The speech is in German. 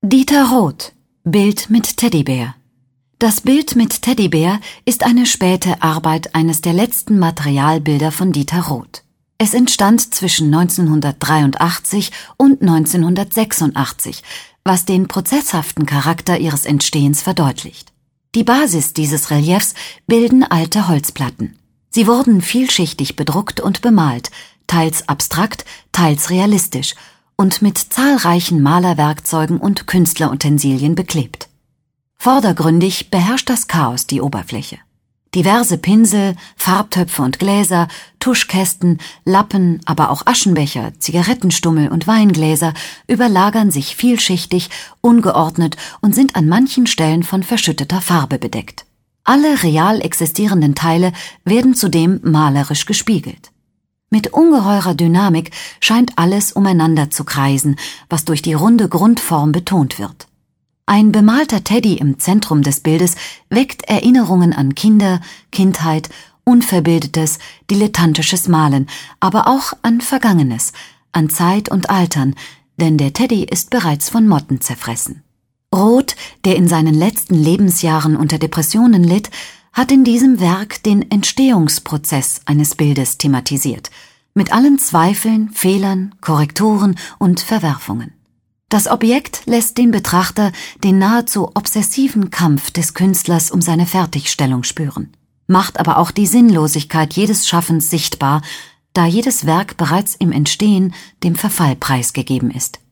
Dieter Roth, Bild mit Teddybär. Das Bild mit Teddybär ist eine späte Arbeit eines der letzten Materialbilder von Dieter Roth. Es entstand zwischen 1983 und 1986, was den prozesshaften Charakter ihres Entstehens verdeutlicht. Die Basis dieses Reliefs bilden alte Holzplatten. Sie wurden vielschichtig bedruckt und bemalt, teils abstrakt, teils realistisch und mit zahlreichen Malerwerkzeugen und Künstlerutensilien beklebt. Vordergründig beherrscht das Chaos die Oberfläche. Diverse Pinsel, Farbtöpfe und Gläser, Tuschkästen, Lappen, aber auch Aschenbecher, Zigarettenstummel und Weingläser überlagern sich vielschichtig, ungeordnet und sind an manchen Stellen von verschütteter Farbe bedeckt. Alle real existierenden Teile werden zudem malerisch gespiegelt. Mit ungeheurer Dynamik scheint alles umeinander zu kreisen, was durch die runde Grundform betont wird. Ein bemalter Teddy im Zentrum des Bildes weckt Erinnerungen an Kinder, Kindheit, unverbildetes, dilettantisches Malen, aber auch an Vergangenes, an Zeit und Altern, denn der Teddy ist bereits von Motten zerfressen. Roth, der in seinen letzten Lebensjahren unter Depressionen litt, hat in diesem Werk den Entstehungsprozess eines Bildes thematisiert, mit allen Zweifeln, Fehlern, Korrekturen und Verwerfungen. Das Objekt lässt den Betrachter den nahezu obsessiven Kampf des Künstlers um seine Fertigstellung spüren, macht aber auch die Sinnlosigkeit jedes Schaffens sichtbar, da jedes Werk bereits im Entstehen dem Verfall preisgegeben ist.